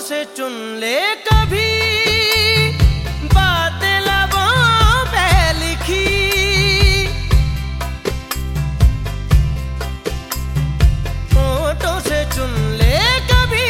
से चुन ले कभी बातें लबों पे लिखी, होठों से चुन ले कभी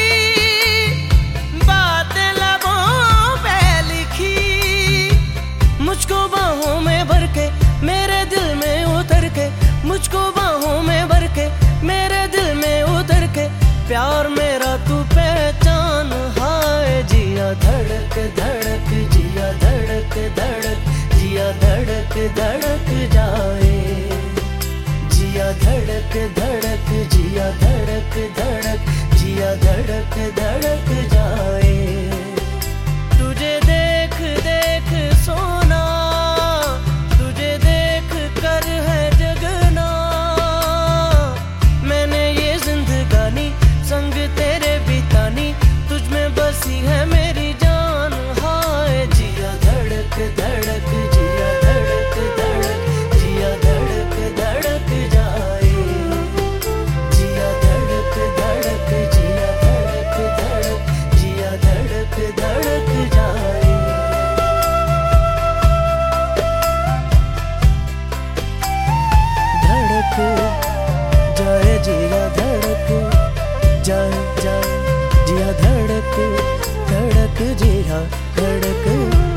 बातें लबों पे लिखी। मुझको बाहों में भर के मेरे दिल में उतर के, मुझको बाहों में भर के मेरे दिल में उतर के, प्यार मेरा तू पहचान। हाय जिया धड़क धड़क, जिया धड़क धड़क, जिया धड़क धड़क जाए, जिया धड़क धड़क, जिया धड़क धड़क, जिया धड़क धड़क जाए। तुझे देख देख सोना, तुझे देख कर है जगना, मैंने ये जिंदगानी संग तेरे बितानी, तुझ में बसी है मेरी जान। हाय जिया धड़क धड़क, जिया धड़क धड़क, जिया धड़क धड़क जाए, जिया धड़क धड़क, जिया धड़क धड़क, जिया धड़क धड़क जाए। धड़क जाए जिया धड़क जाए जाए, जिया धड़क धड़क, जिया धड़क।